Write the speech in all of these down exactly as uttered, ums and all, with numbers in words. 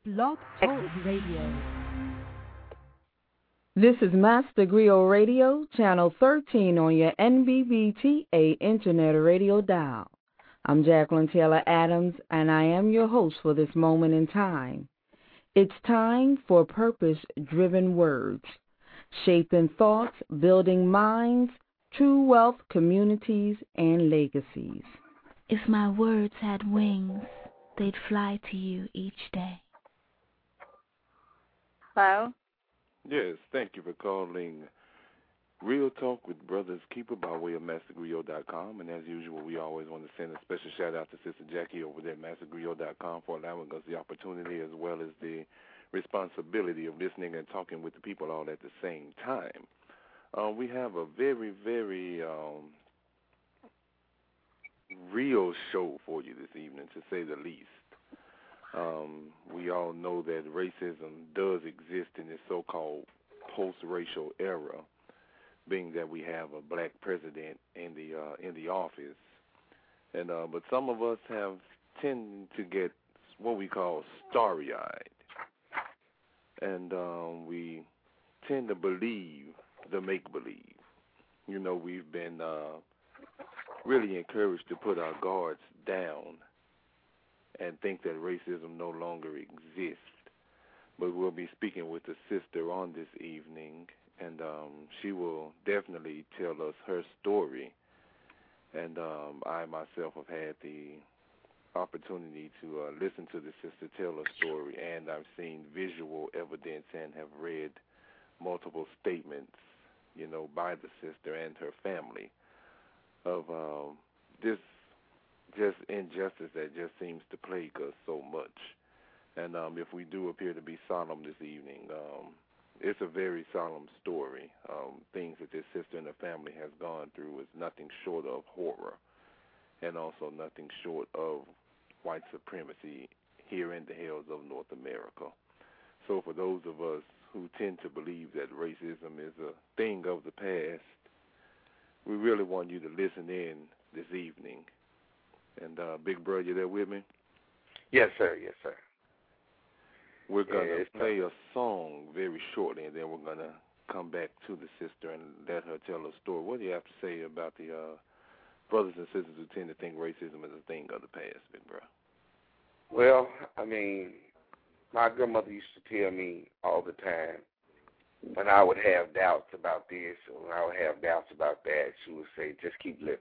Blog Talk Radio. This is Master Griot Radio, Channel thirteen on your N B B T A Internet Radio dial. I'm Jacqueline Taylor Adams, and I am your host for this moment in time. It's time for purpose-driven words, shaping thoughts, building minds, true wealth, communities, and legacies. If my words had wings, they'd fly to you each day. Hello? Yes, thank you for calling Real Talk with Brothers Keeper by way of Master Griot dot com. And as usual, we always want to send a special shout-out to Sister Jackie over there at Master Griot dot com for allowing us the opportunity as well as the responsibility of listening and talking with the people all at the same time. Uh, we have a very, very um, real show for you this evening, to say the least. Um, we all know that racism does exist in this so-called post-racial era, being that we have a black president in the uh, in the office, and uh, but some of us have tend to get what we call starry-eyed, and um, we tend to believe the make-believe. You know, we've been uh, really encouraged to put our guards down and think that racism no longer exists. But we'll be speaking with a sister on this evening, and um, she will definitely tell us her story. And um, I myself have had the opportunity to uh, listen to the sister tell her story, and I've seen visual evidence and have read multiple statements, you know, by the sister and her family of um, this just injustice that just seems to plague us so much. And um, if we do appear to be solemn this evening, um, it's a very solemn story. Um, things that this sister and her family has gone through is nothing short of horror, and also nothing short of white supremacy here in the hills of North America. So for those of us who tend to believe that racism is a thing of the past, we really want you to listen in this evening. And uh, Big Bro, you there with me? Yes, sir. Yes, sir. We're going to yes, play a song very shortly, and then we're going to come back to the sister and let her tell her story. What do you have to say about the uh, brothers and sisters who tend to think racism is a thing of the past, Big Bro? Well, I mean, my grandmother used to tell me all the time when I would have doubts about this or when I would have doubts about that, she would say, just keep living.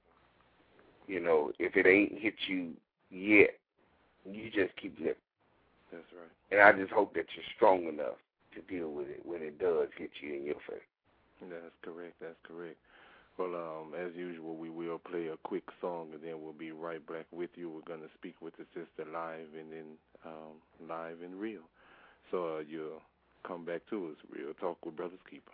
You know, if it ain't hit you yet, you just keep living. That's right. And I just hope that you're strong enough to deal with it when it does hit you in your face. That's correct. That's correct. Well, um, as usual, we will play a quick song, and then we'll be right back with you. We're going to speak with the sister live and then um, live and real. So uh, you'll come back to us, Real Talk with Brothers Keeper.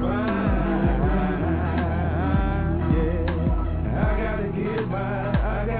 I gotta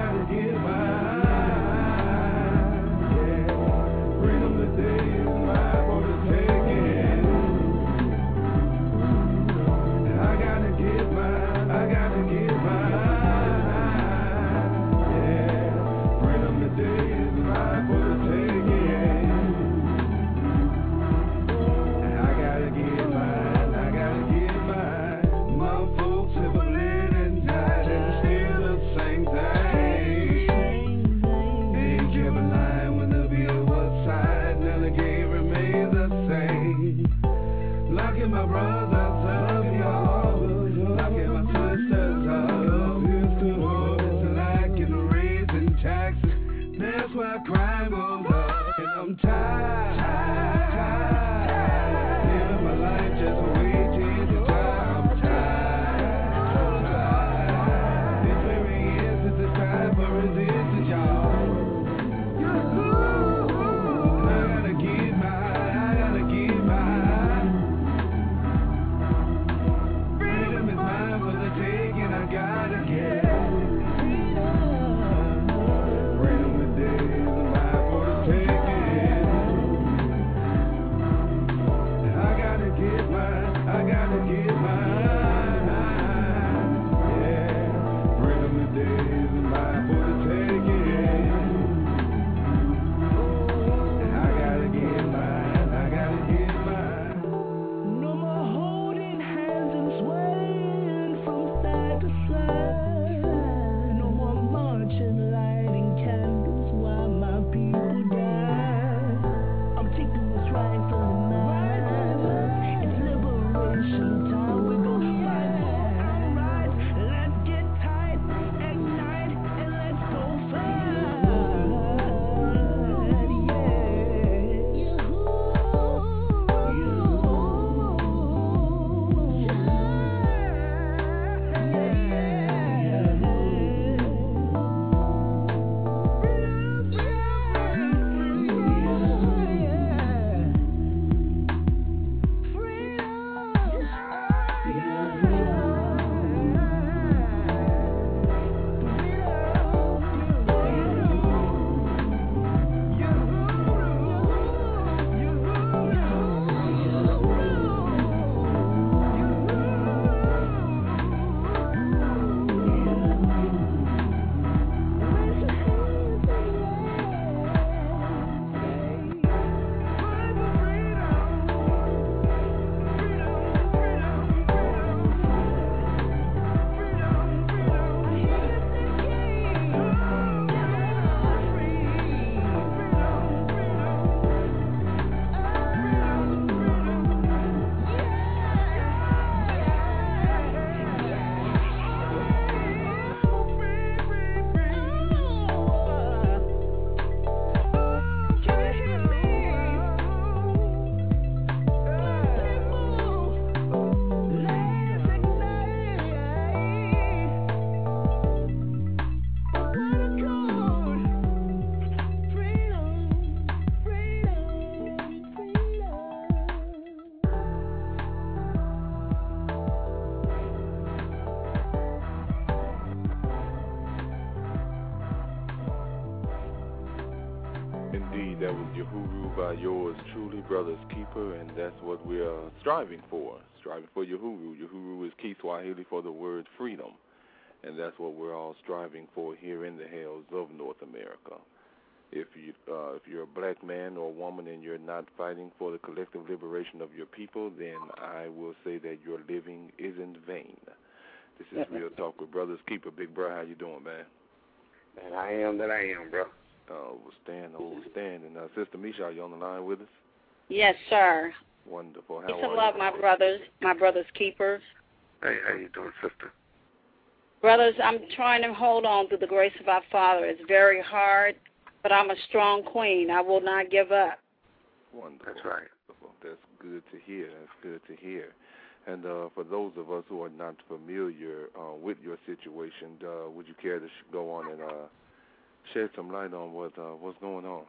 That was Uhuru by yours truly, Brother's Keeper, and that's what we're striving for. Striving for Uhuru. Uhuru is Kiswahili for the word freedom, and that's what we're all striving for here in the hills of North America. If you, uh, if you're a black man or woman and you're not fighting for the collective liberation of your people, then I will say that your living is in vain. This is Real Talk with Brother's Keeper. Big bro, how you doing, man? And I am that I am, bro. Uh, we'll stand, we'll stand. And uh, Sister Misha, are you on the line with us? Yes, sir. Wonderful. How Peace are and love, you? my brothers, my brothers keepers. Hey, how you doing, sister? Brothers, I'm trying to hold on to the grace of our Father. It's very hard, but I'm a strong queen. I will not give up. Wonderful. That's right. That's good to hear. That's good to hear. And uh, for those of us who are not familiar uh, with your situation, uh, would you care to sh- go on and uh, shed some light on what uh, what's going on?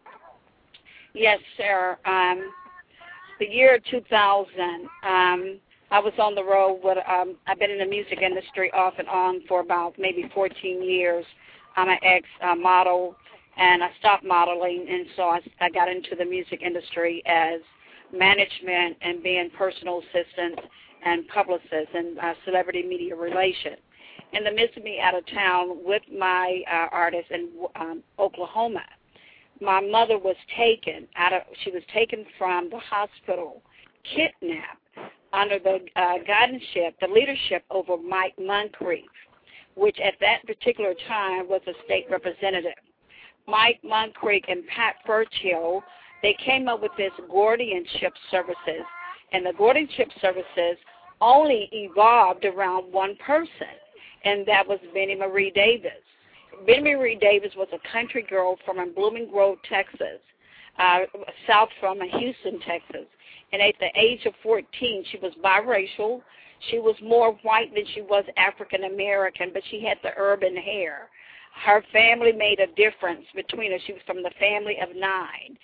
Yes, sir. Um, the year two thousand, um, I was on the road with, um, I've been in the music industry off and on for about maybe fourteen years. I'm an ex-model, and I stopped modeling, and so I, I got into the music industry as management and being personal assistant and publicist and uh, celebrity media relations. In the midst of me out of town with my uh, artist in um, Oklahoma, my mother was taken out of, she was taken from the hospital, kidnapped under the uh, guardianship, the leadership over Mike Moncrief, which at that particular time was a state representative. Mike Moncrief and Pat Furchill, they came up with this guardianship services, and the guardianship services only evolved around one person, and that was Benny Marie Davis. Benny Marie Davis was a country girl from Blooming Grove, Texas, uh, south from Houston, Texas, and at the age of fourteen, she was biracial. She was more white than she was African American, but she had the urban hair. Her family made a difference between her. She was from the family of nine.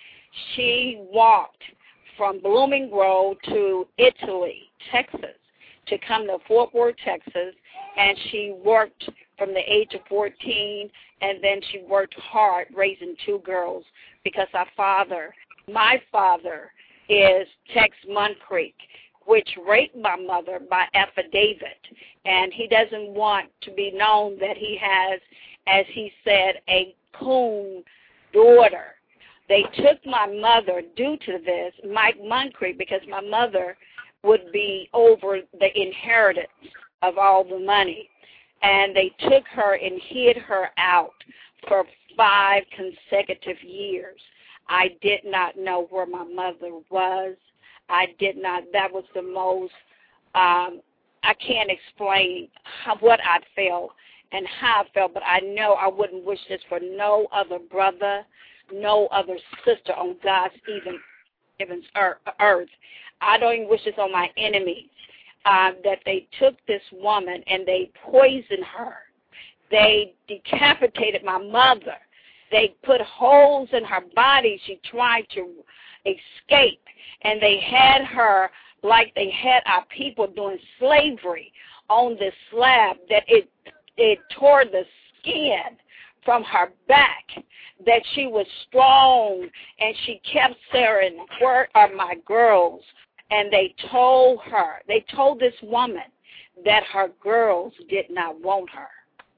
She walked from Blooming Grove to Italy, Texas, to come to Fort Worth, Texas, and she worked from the age of fourteen, and then she worked hard raising two girls because our father, my father, is Tex Moncrief, which raped my mother by affidavit, and he doesn't want to be known that he has, as he said, a coon daughter. They took my mother due to this, Mike Moncrief, because my mother would be over the inheritance of all the money. And they took her and hid her out for five consecutive years. I did not know where my mother was. I did not, that was the most, um, I can't explain how, what I felt and how I felt, but I know I wouldn't wish this for no other brother, no other sister on God's even, even earth. I don't even wish this on my enemies, uh, that they took this woman and they poisoned her. They decapitated my mother. They put holes in her body. She tried to escape, and they had her like they had our people doing slavery on this slab, that it it tore the skin from her back, that she was strong, and she kept saying, where are my girls? And they told her, they told this woman that her girls did not want her.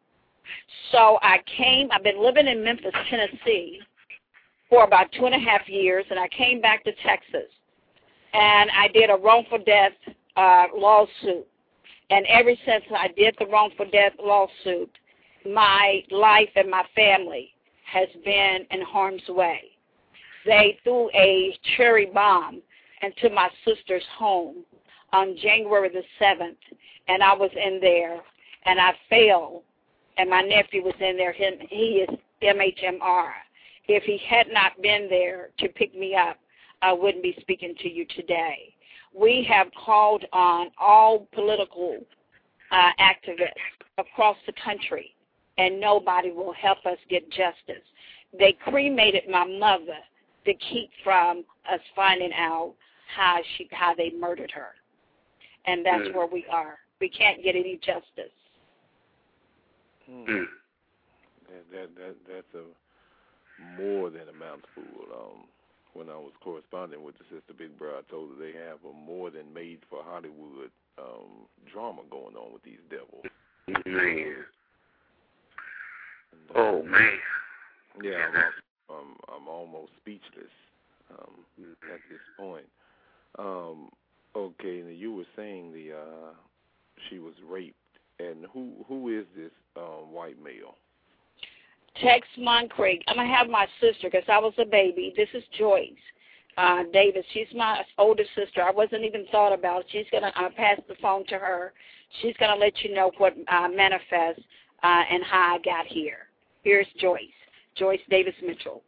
So I came, I've been living in Memphis, Tennessee for about two and a half years, and I came back to Texas, and I did a wrongful death uh, lawsuit. And ever since I did the wrongful death lawsuit, my life and my family has been in harm's way. They threw a cherry bomb into my sister's home on January the seventh, and I was in there, and I fell, and my nephew was in there. Him, he is M H M R. If he had not been there to pick me up, I wouldn't be speaking to you today. We have called on all political uh, activists across the country, and nobody will help us get justice. They cremated my mother to keep from us finding out how she how they murdered her, and that's mm. where we are. We can't get any justice. Mm. that, that that that's a more than a mouthful. Um, when I was corresponding with the Sister Big Brother, I told her they have a more than made for Hollywood um, drama going on with these devils. Man. And, uh, oh man. Yeah, I'm, I'm, I'm almost speechless um, at this point. Um, okay, now you were saying the uh, she was raped, and who who is this um, white male? Tex Moncrief. I'm going to have my sister because I was a baby. This is Joyce uh, Davis. She's my older sister. I wasn't even thought about. She's going to uh, pass the phone to her. She's going to let you know what uh, manifests uh, and how I got here. Here's Joyce. Joyce Davis Mitchell.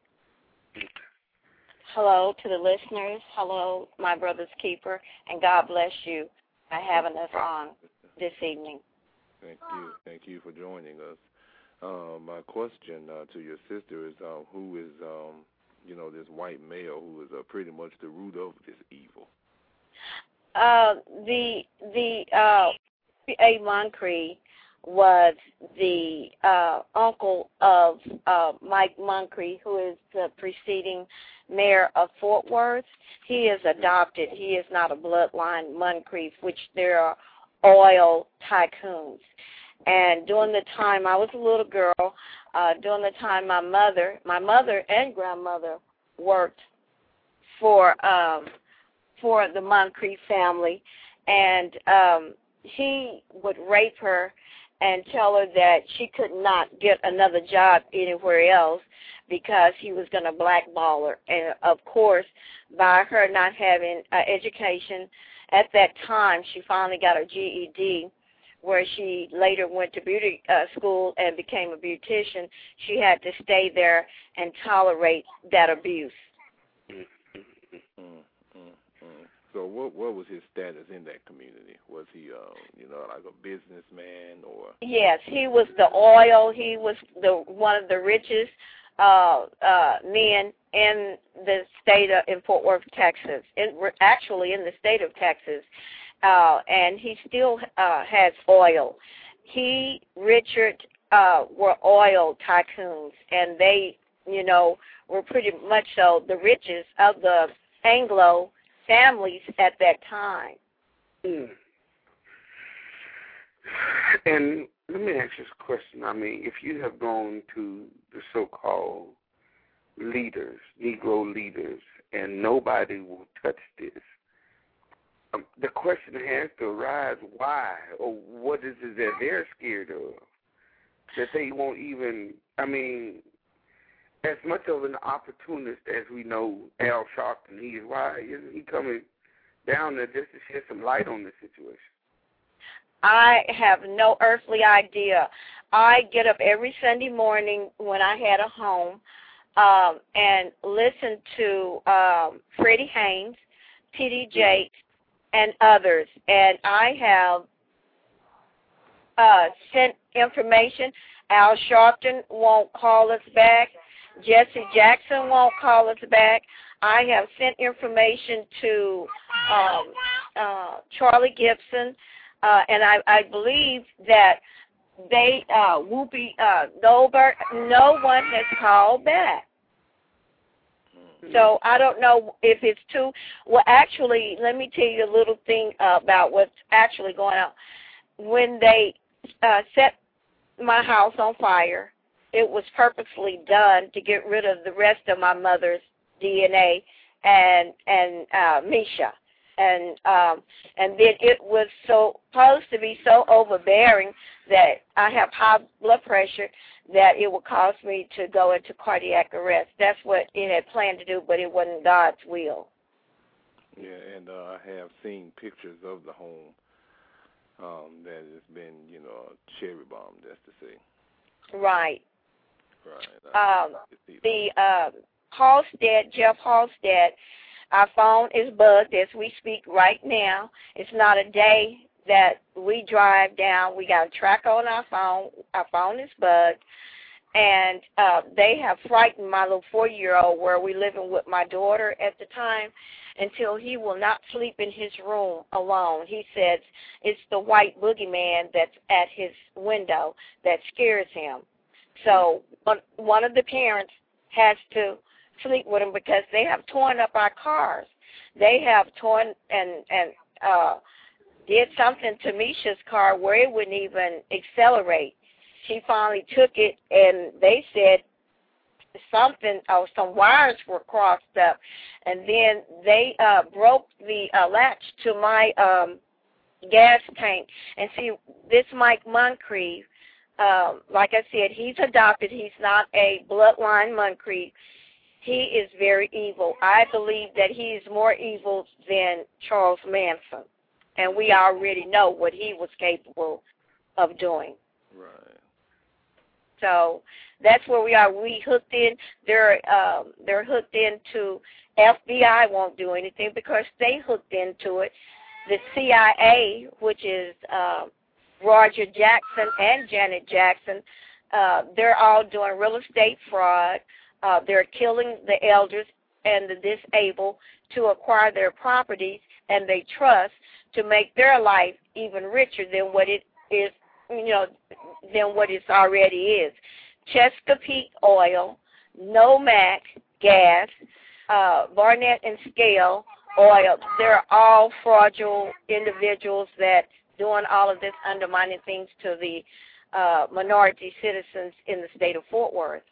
Hello to the listeners. Hello, my brother's keeper, and God bless you for having us on this evening. Thank you. Thank you for joining us. Uh, my question uh, to your sister is, uh, who is, um, you know, this white male who is uh, pretty much the root of this evil? Uh, the the uh, A. Moncrief was the uh, uncle of uh, Mike Moncrief, who is the preceding mayor of Fort Worth. He is adopted. He is not a bloodline Moncrief, which there are oil tycoons. And during the time I was a little girl, uh, during the time my mother, my mother and grandmother worked for um, for the Moncrief family, and um, he would rape her and tell her that she could not get another job anywhere else because he was going to blackball her. And, of course, by her not having uh, education at that time, she finally got her G E D, where she later went to beauty uh, school and became a beautician. She had to stay there and tolerate that abuse. Mm, mm, mm, mm. So what what was his status in that community? Was he, uh, you know, like a businessman or? Yes, he was the oil. He was the one of the richest uh, uh, men in the state of in Fort Worth, Texas. In, actually, in the state of Texas. Uh, and he still uh, has oil. He, Richard, uh, were oil tycoons, and they, you know, were pretty much so the richest of the Anglo families at that time. Mm. And let me ask you a question. I mean, if you have gone to the so-called leaders, Negro leaders, and nobody will touch this, Um, the question has to arise, why, or what is it that they're scared of, that they won't even, I mean, as much of an opportunist as we know Al Sharpton, he is, why isn't he coming down there just to shed some light on this situation? I have no earthly idea. I get up every Sunday morning when I had a home um, and listen to um, Freddie Haynes, T D Jakes, and others, and I have uh, sent information. Al Sharpton won't call us back. Jesse Jackson won't call us back. I have sent information to um, uh, Charlie Gibson, uh, and I, I believe that they, uh, Whoopi uh, Goldberg, no one has called back. So I don't know if it's too, well, actually, let me tell you a little thing uh, about what's actually going on. When they uh, set my house on fire, it was purposely done to get rid of the rest of my mother's D N A and and uh, Misha. And um, and then it was so supposed to be so overbearing that I have high blood pressure that it would cause me to go into cardiac arrest. That's what it had planned to do, but it wasn't God's will. Yeah, and uh, I have seen pictures of the home um, that has been, you know, cherry bombed, that's to say. Right. Right. Um, the uh, Halstead, Jeff Halstead, our phone is bugged as we speak right now. It's not a day that we drive down. We got a tracker on our phone. Our phone is bugged. And uh, they have frightened my little four-year-old where we living with my daughter at the time until he will not sleep in his room alone. He says it's the white boogeyman that's at his window that scares him. So one of the parents has to sleep with them because they have torn up our cars. They have torn and, and uh, did something to Misha's car where it wouldn't even accelerate. She finally took it, and they said something, or some wires were crossed up, and then they uh, broke the uh, latch to my um, gas tank. And see, this Mike Moncrief, um, like I said, he's adopted. He's not a bloodline Moncrief. He is very evil. I believe that he is more evil than Charles Manson, and we already know what he was capable of doing. Right. So that's where we are. We hooked in. They're um, they're hooked into. F B I won't do anything because they hooked into it. The C I A, which is uh, Roger Jackson and Janet Jackson, uh, they're all doing real estate fraud. Uh, they're killing the elders and the disabled to acquire their properties and they trust to make their life even richer than what it is, you know, than what it already is. Chesapeake Oil, Nomac Gas, uh, Barnett and Scale Oil, they're all fraudulent individuals that doing all of this undermining things to the uh, minority citizens in the state of Fort Worth.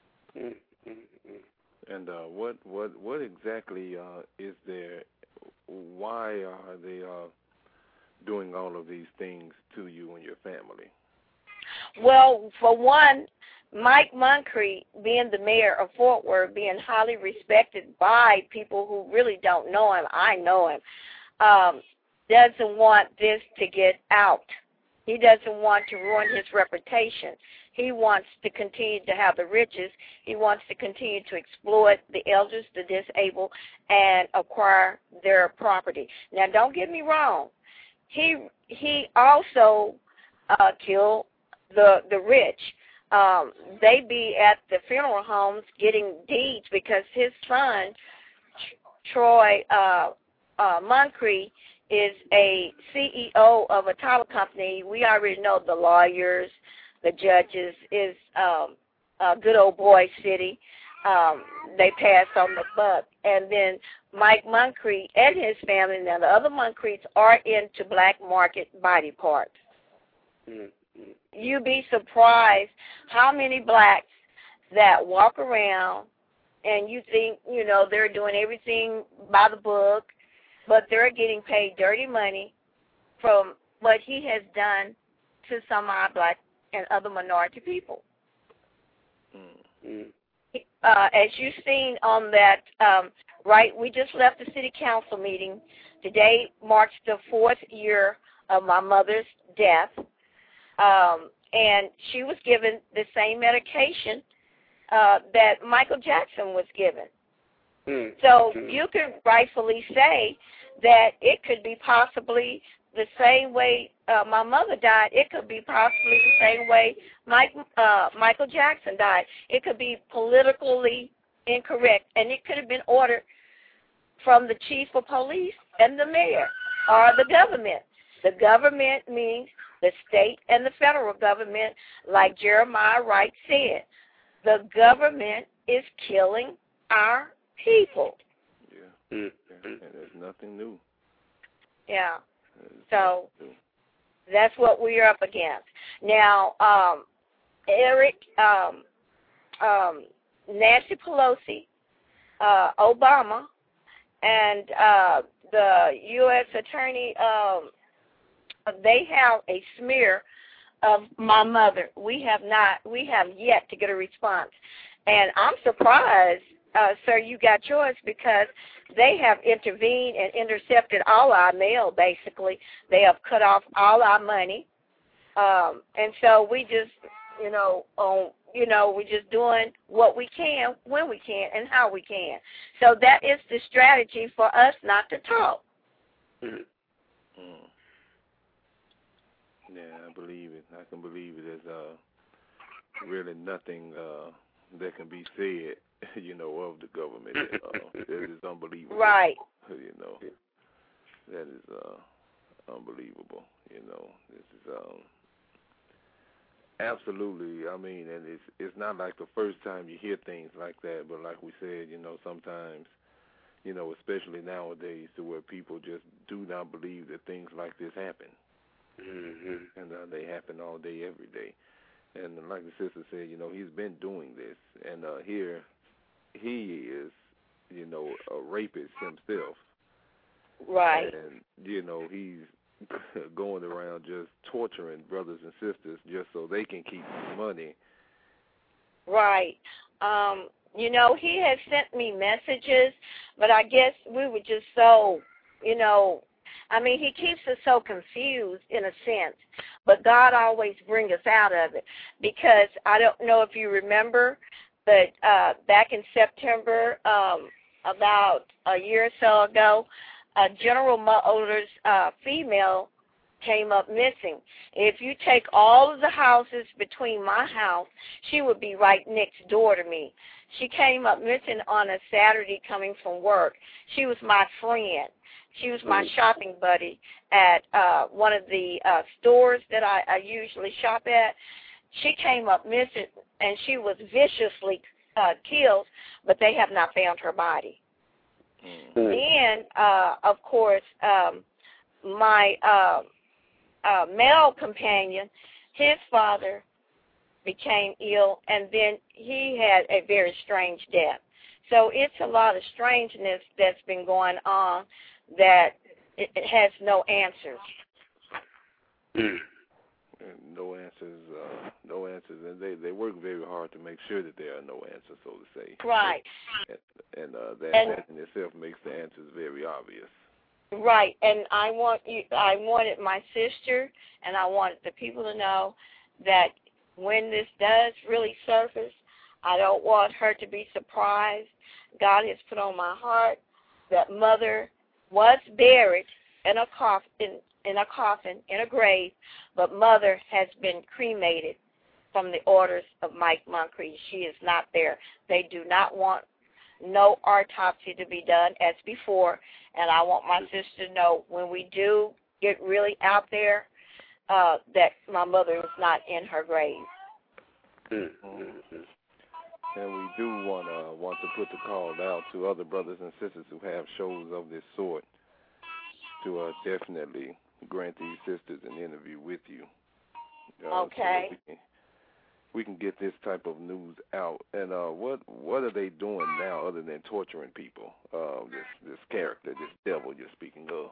And uh, what what what exactly uh, is there? Why are they uh, doing all of these things to you and your family? Well, for one, Mike Moncrief, being the mayor of Fort Worth, being highly respected by people who really don't know him, I know him, um, doesn't want this to get out. He doesn't want to ruin his reputation. He wants to continue to have the riches. He wants to continue to exploit the elders, the disabled, and acquire their property. Now, don't get me wrong. He he also uh, killed the the rich. Um, they be at the funeral homes getting deeds because his son, Troy uh, uh, Moncrief, is a C E O of a title company. We already know the lawyers, the judges, is um, a good old boy city. Um, they pass on the buck. And then Mike Moncrief and his family, now the other Moncriefs are into black market body parts. Mm-hmm. You'd be surprised how many blacks that walk around and you think, you know, they're doing everything by the book, but they're getting paid dirty money from what he has done to some of our black and other minority people. Mm-hmm. Uh, as you've seen on that, um, right, we just left the city council meeting. Today marks the fourth year of my mother's death. Um, and she was given the same medication uh, that Michael Jackson was given. Mm. So mm. you can rightfully say that it could be possibly the same way uh, my mother died. It could be possibly the same way Mike, uh, Michael Jackson died. It could be politically incorrect, and it could have been ordered from the chief of police and the mayor or the government. The government means the state and the federal government, like Jeremiah Wright said. The government is killing our people. Yeah, mm. and there's nothing new. Yeah, so that's what we're up against. Now, um, Eric, um, um, Nancy Pelosi, uh, Obama, and uh, the U S Attorney, um, they have a smear of my mother. We have not, we have yet to get a response. And I'm surprised, uh, sir, you got yours because they have intervened and intercepted all our mail, basically. They have cut off all our money. Um, and so we just, you know, um, you know, we're just doing what we can, when we can, and how we can. So that is the strategy for us not to talk. Mm. Mm. Yeah, I believe it. I can believe it. There's uh, really nothing uh, that can be said, you know, of the government. Uh, that is unbelievable. Right. You know, that is uh, unbelievable. You know, this is um, Absolutely. I mean, and it's it's not like the first time you hear things like that, but like we said, you know, sometimes, you know, especially nowadays, to where people just do not believe that things like this happen. Mm-hmm. And uh, they happen all day, every day. And like the sister said, you know, he's been doing this. And uh, here he is, you know, a rapist himself. Right. And, you know, he's going around just torturing brothers and sisters just so they can keep money. Right. Um, you know, he has sent me messages, but I guess we were just so, you know, I mean, he keeps us so confused in a sense, but God always brings us out of it, because I don't know if you remember, but uh, back in September, um, about a year or so ago, a General Motors uh, female came up missing. If you take all of the houses between my house, she would be right next door to me. She came up missing on a Saturday coming from work. She was my friend. She was my shopping buddy at uh, one of the uh, stores that I, I usually shop at. She came up missing, and she was viciously uh, killed, but they have not found her body. Mm-hmm. Then, uh, of course, um, my uh, uh, male companion, his father became ill, and then he had a very strange death. So it's a lot of strangeness that's been going on that it, it has no answers. And no answers, uh, no answers, and they, they work very hard to make sure that there are no answers, so to say. Right. And, and uh, that, and, that in itself makes the answers very obvious. Right, and I want you. I wanted my sister, and I wanted the people to know that when this does really surface, I don't want her to be surprised. God has put on my heart that Mother was buried in a coffin, in, in a coffin, in a grave, but Mother has been cremated from the orders of Mike Moncrief. She is not there. They do not want no autopsy to be done as before, and I want my sister to know when we do get really out there uh, that my mother is not in her grave. Mm-hmm. And we do want to want to put the call out to other brothers and sisters who have shows of this sort to uh, definitely grant these sisters an interview with you. Uh, okay. So we, can, we can get this type of news out. And uh, what what are they doing now other than torturing people? Uh, this this character, this devil you're speaking of.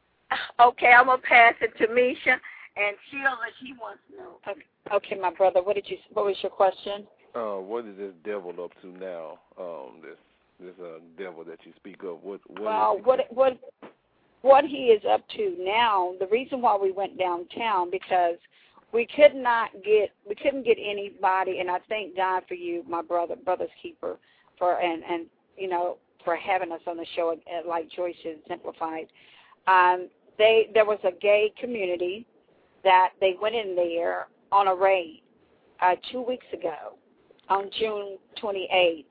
Okay, I'm gonna pass it to Misha, and Sheila, she wants to know. Okay, okay, my brother. What did you? What was your question? Uh, what is this devil up to now? Um, this this uh, devil that you speak of. What what? Well, is what what what he is up to now? The reason why we went downtown because we could not get we couldn't get anybody, and I thank God for you, my brother, brother's keeper, for and and you know for having us on the show at, like Joyce exemplified. Um, they there was a gay community that they went in there on a raid uh, two weeks ago. On June twenty-eighth,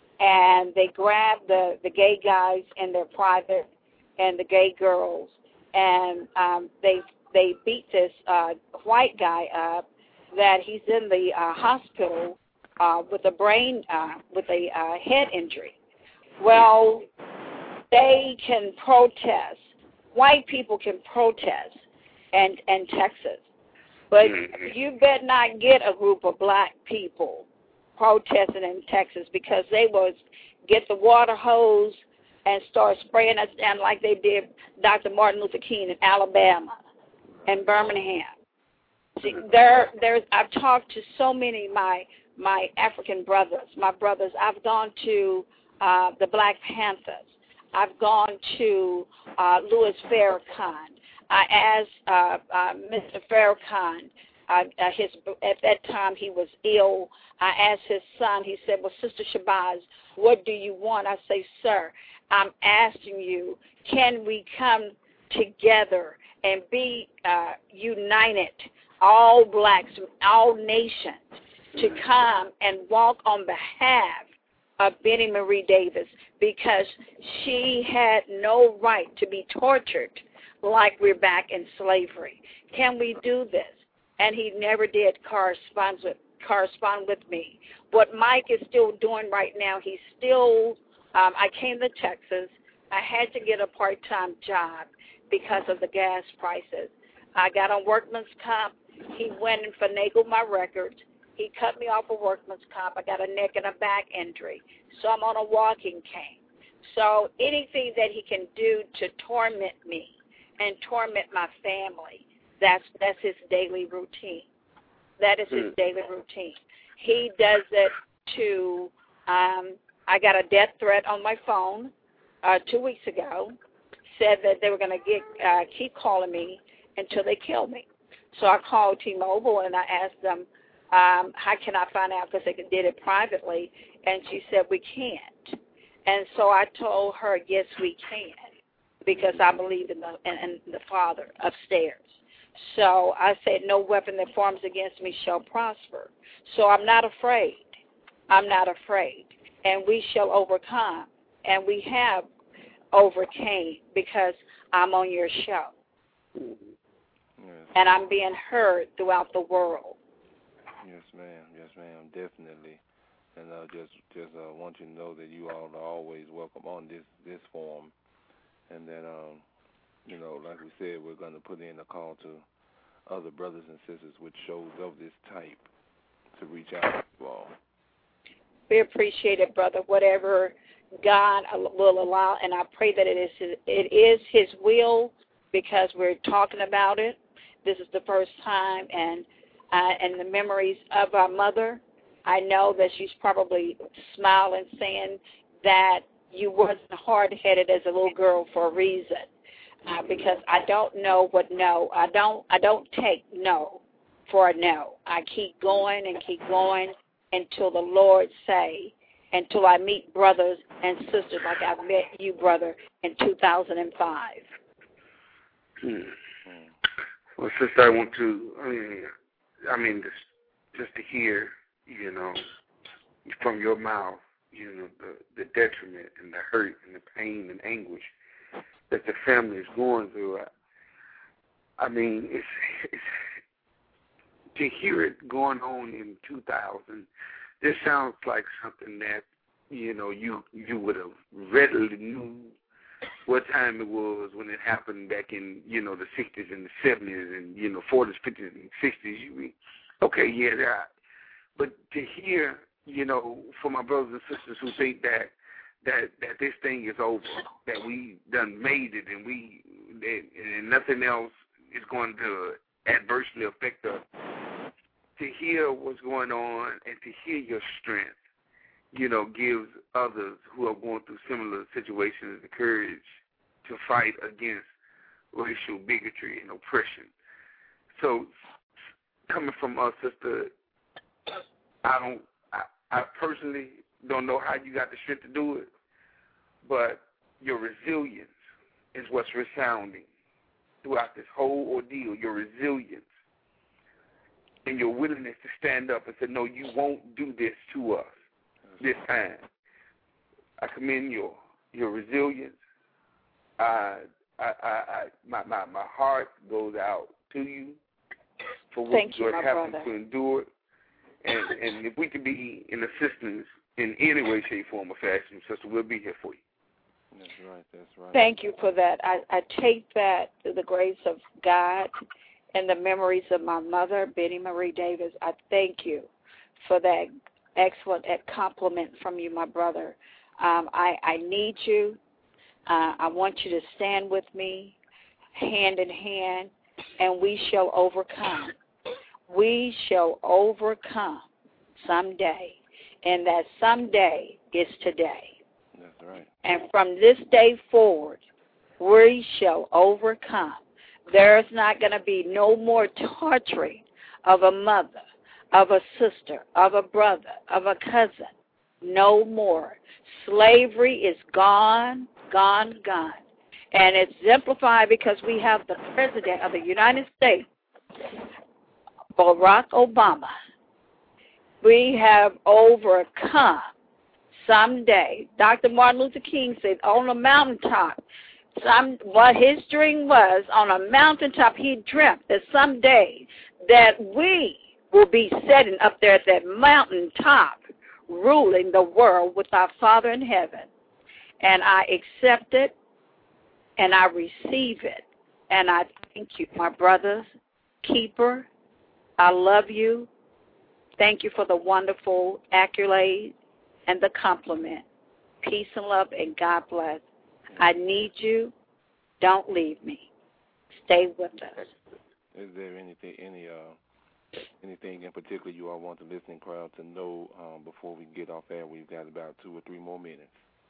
and they grabbed the, the gay guys in their private and the gay girls, and um, they they beat this uh, white guy up that he's in the uh, hospital uh, with a brain uh, with a uh, head injury. Well, they can protest. White people can protest, and and Texas, but you better not get a group of black people protesting in Texas because they would get the water hose and start spraying us down like they did Doctor Martin Luther King in Alabama and Birmingham. See, there, there's. I've talked to so many of my my African brothers, my brothers. I've gone to uh, the Black Panthers. I've gone to uh, Louis Farrakhan. I asked uh, uh, Mister Farrakhan. Uh, uh, his at that time he was ill. I asked his son. He said, "Well, Sister Shabazz, what do you want?" I say, "Sir, I'm asking you, can we come together and be uh, united, all blacks, all nations, to come and walk on behalf of Benny Marie Davis because she had no right to be tortured like we're back in slavery. Can we do this?" and he never did correspond with correspond with me. What Mike is still doing right now, he's still, um, I came to Texas. I had to get a part-time job because of the gas prices. I got on workman's comp. He went and finagled my records. He cut me off of workman's comp. I got a neck and a back injury. So I'm on a walking cane. So anything that he can do to torment me and torment my family, that's that's his daily routine. That is his daily routine. He does it to, um, I got a death threat on my phone uh, two weeks ago, said that they were going to get uh, keep calling me until they kill me. So I called T-Mobile and I asked them, um, how can I find out, because they did it privately, and she said, we can't. And so I told her, yes, we can, because I believe in the, in, in the Father upstairs. So I said, no weapon that forms against me shall prosper. So I'm not afraid. I'm not afraid. And we shall overcome. And we have overcame because I'm on your show. Yes. And I'm being heard throughout the world. Yes, ma'am. Yes, ma'am. Definitely. And I uh, just just uh, want you to know that you all are always welcome on this, this forum. And that, um, you know, like we said, we're going to put in a call to other brothers and sisters with shows of this type to reach out to you all. We appreciate it, brother. Whatever God will allow, and I pray that it is his, it is His will, because we're talking about it. This is the first time, and uh, and the memories of our mother, I know that she's probably smiling, saying that you wasn't hard-headed as a little girl for a reason. Uh, because I don't know what no. I don't. I don't take no for a no. I keep going and keep going until the Lord say, until I meet brothers and sisters like I've met you, brother, in two thousand five. Hmm. Well, sister, I want to. I mean, I mean, just just to hear, you know, from your mouth, you know, the the detriment and the hurt and the pain and anguish that the family is going through. I, I mean, it's, it's to hear it going on in two thousand. This sounds like something that, you know, you you would have readily knew what time it was when it happened back in, you know, the sixties and the seventies and, you know, forties, fifties, and sixties. You, okay, yeah, that. But to hear, you know, for my brothers and sisters who think that that that this thing is over, that we done made it, and we that, and nothing else is going to adversely affect us. To hear what's going on and to hear your strength, you know, gives others who are going through similar situations the courage to fight against racial bigotry and oppression. So, coming from us, sister, I don't, I, I personally don't know how you got the strength to do it, but your resilience is what's resounding throughout this whole ordeal. Your resilience and your willingness to stand up and say, no, you won't do this to us this time. I commend your your resilience. I, I, I, I my, my my heart goes out to you for what Thank you, you're my having brother. to endure. And and if we can be in assistance in any way, shape, form, or fashion, sister, we'll be here for you. That's right. That's right. Thank you for that. I, I take that to the grace of God and the memories of my mother, Betty Marie Davis. I thank you for that excellent compliment from you, my brother. Um, I, I need you. Uh, I want you to stand with me, hand in hand, and we shall overcome. We shall overcome someday, and that someday is today. That's right. And from this day forward, we shall overcome. There's not going to be no more torturing of a mother, of a sister, of a brother, of a cousin. No more. Slavery is gone, gone, gone. And it's exemplified because we have the President of the United States, Barack Obama. We have overcome someday. Doctor Martin Luther King said on a mountaintop, some what his dream was, on a mountaintop he dreamt that someday that we will be sitting up there at that mountaintop, ruling the world with our Father in heaven. And I accept it, and I receive it. And I thank you, my brothers, keeper. I love you. Thank you for the wonderful accolade and the compliment. Peace and love, and God bless. I need you. Don't leave me. Stay with us. Is there anything, any, uh, anything in particular you all want the listening crowd to know um, before we get off air? We've got about two or three more minutes.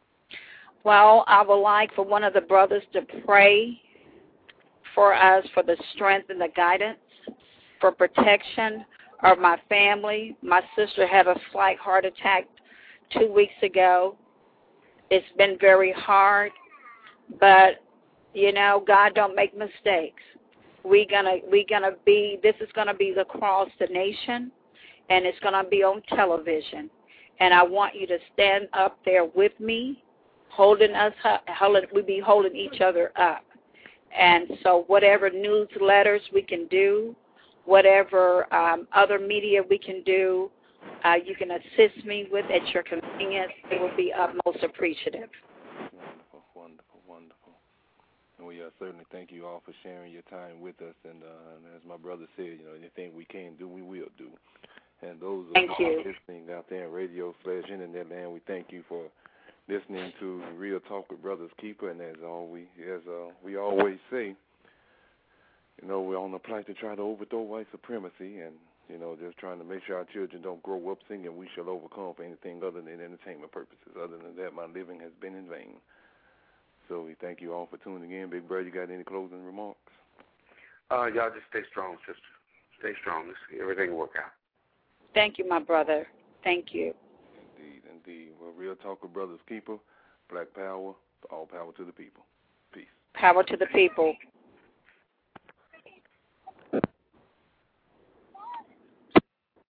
Well, I would like for one of the brothers to pray for us for the strength and the guidance, for protection of my family. My sister had a slight heart attack two weeks ago. It's been very hard, but, you know, God don't make mistakes. We gonna we gonna be this is gonna be across the nation, and it's gonna be on television. And I want you to stand up there with me, holding us up. Holding, we be holding each other up. And so whatever newsletters we can do, whatever um, other media we can do, uh, you can assist me with at your convenience. It will be utmost appreciative. Wonderful, wonderful, wonderful. And we uh, certainly thank you all for sharing your time with us. And, uh, and as my brother said, you know, anything we can do, we will do. And those thank of you. listening out there in radio slash internet land, we thank you for listening to Real Talk with Brothers Keeper. And as all we as uh, we always say, you know, we're on the plight to try to overthrow white supremacy, and you know, just trying to make sure our children don't grow up singing "We Shall Overcome" for anything other than entertainment purposes. Other than that, my living has been in vain. So we thank you all for tuning in. Big Brother, you got any closing remarks? Uh, y'all just stay strong, sister. Stay strong. Everything will work out. Thank you, my brother. Thank you. Indeed, indeed. Well, Real Talk with Brothers Keeper, Black Power, all power to the people. Peace. Power to the people.